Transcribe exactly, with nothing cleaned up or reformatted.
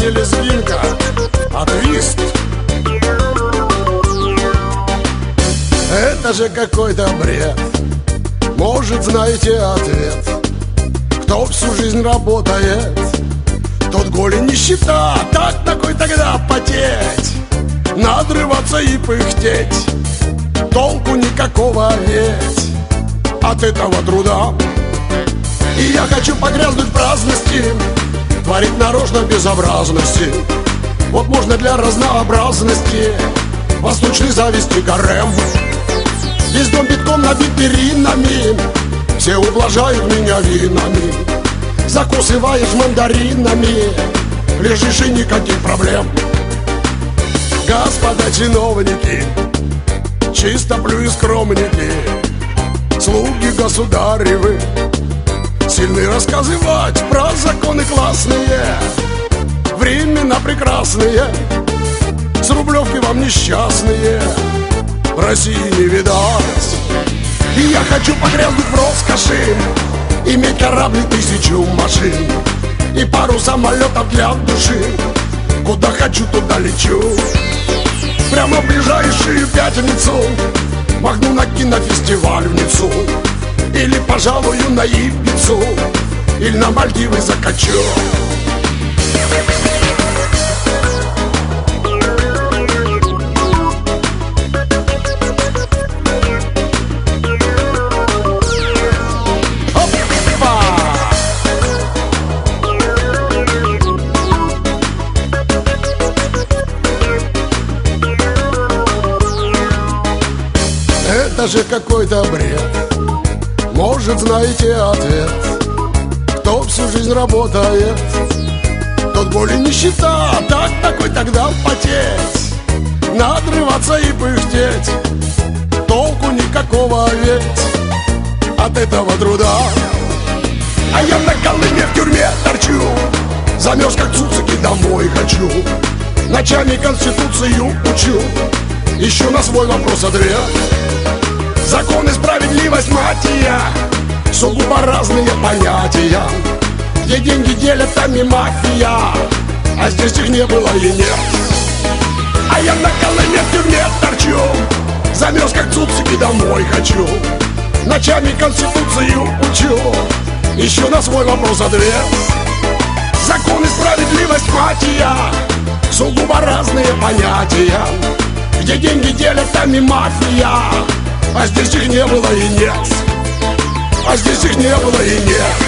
не лезгинка, а твист. Это же какой-то бред. Может, знаете ответ? Кто всю жизнь работает, тот голень нищета. Так такой тогда потеть, надрываться и пыхтеть, толку никакого ведь от этого труда. И я хочу погрязнуть в праздности, творить нарочно безобразности. Вот можно для разнообразности восточной зависти гарем. Весь дом битком набит перинами, все ублажают меня винами. Закусываешь мандаринами, лежишь и никаких проблем. Господа чиновники, чистоплю и скромники, слуги государевы, сильны рассказывать про законы классные, времена прекрасные, с Рублевки вам несчастные в России не видать. И я хочу погрязнуть в роскоши, иметь корабль тысячу машин и пару самолетов для души. Куда хочу, туда лечу. Прямо в ближайшую пятницу махну на кинофестиваль в Ниццу, или пожалую на Ибицу, или на Мальдивы закачу. Это же какой-то бред. Может, знаете ответ? Кто всю жизнь работает, тот более нищета. Так такой тогда потеть, надрываться и пыхтеть, толку никакого ведь от этого труда. А я на Колыме в тюрьме торчу, замерз как цуцик и домой хочу. Ночами Конституцию учу, ищу на свой вопрос ответ. Закон и справедливость, мать я, сугубо разные понятия. Где деньги делят, там и мафия, а здесь их не было и нет. А я на Колыме в тюрьме торчу, замерз как цуцик и домой хочу. Ночами Конституцию учу, ищу на свой вопрос ответ. Закон и справедливость, мать я, сугубо разные понятия. Где деньги делят, там и мафия, а здесь их не было и нет. А здесь их не было и нет.